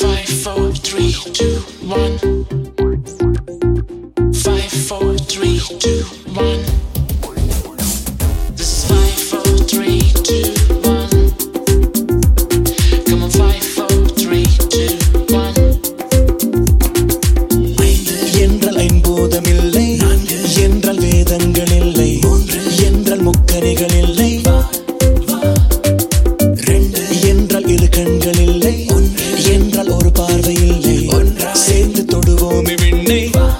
5, 4, 3, 2, 1. 5, 4, 3, 2, 1. This is 5, 4, 3, 2, 1. Come on, 5, 4, 3, 2, 1. என்றால் ஐம்பூதம் இல்லை, என்றால் வேதங்கள் இல்லை, என்றால் முக்கணிகள் இல்லை, என்றால் இரு கண்கள் இல்லை, என்றால் ஒரு பார்வை இல்லை, சேர்ந்து தொடுவோமே விண்ணை.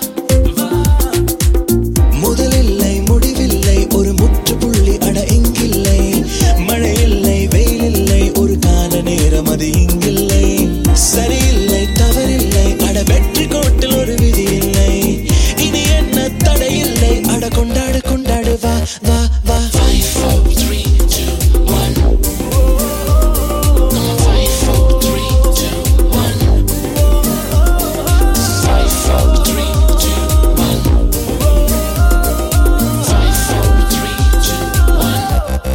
முதலில்லை முடிவில்லை ஒரு முற்றுப்புள்ளி அட இங்கில்லை, மழை இல்லை வெயில் இல்லை ஒரு கால நேரம் அது இங்கில்லை, சரியில்லை தவறில்லை அட வெற்றி கோட்டில் ஒரு விதி இல்லை, இனி என்ன தடையில்லை அட கொண்டாடு கொண்டாடு வா வா வா. 5, 4, 3, 2, 1. Come on, 5, 4, 3, 2, 1. This is 5, 4, 3, 2, 1. 5, 4, 3, 2, 1.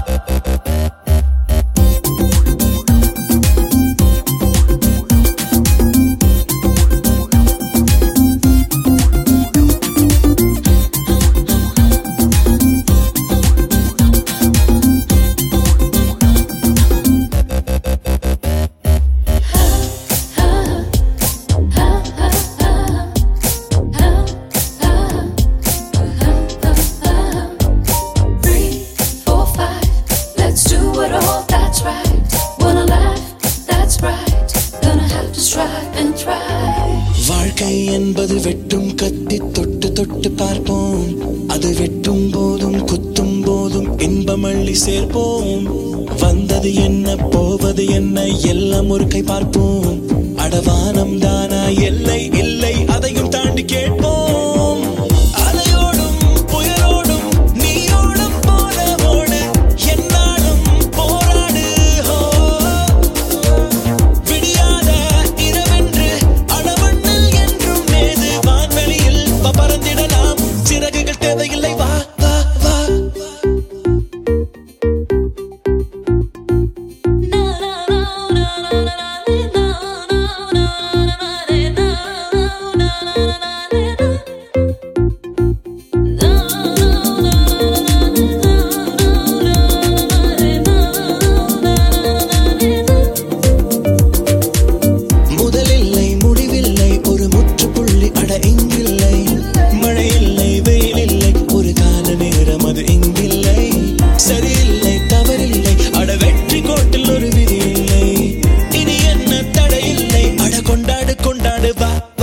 வாழ்க்கை என்பது வெட்டும் கத்தி தொட்டு தொட்டு பார்ப்போம், அது வெட்டும் போதும் குத்தும் போதும் இன்பம் அள்ளி சேர்ப்போம், வந்தது என்ன போவது என்ன எல்லாம் ஒரு கை பார்ப்போம், அடவானம் தானா எல்லை இல்லை அதையும் தாண்டி கேட்போம், அலையோடும் புயலோடும் நீயோடும் போல ஓடு என்னாலும் போராடு ஹோ, விடியாத இரவென்று அளவண்ணில் என்றும் மேது வான்வெளியில் பறந்திடலாம், சிறகுகள் தேவையில்லை வா வா வா. முதலில்லை முடிவில்லை ஒரு முற்றுப்புள்ளி அட இங்கில்லை, மழை இல்லை வெயில் இல்லை ஒரு கால நேரம் அது இங்கில்லை, சரியில்லை தவறில்லை அட வெற்றி கோட்டில் ஒரு விதி இல்லை, இனி என்ன தடையில்லை அட கொண்டாடு கொண்டாடு வா.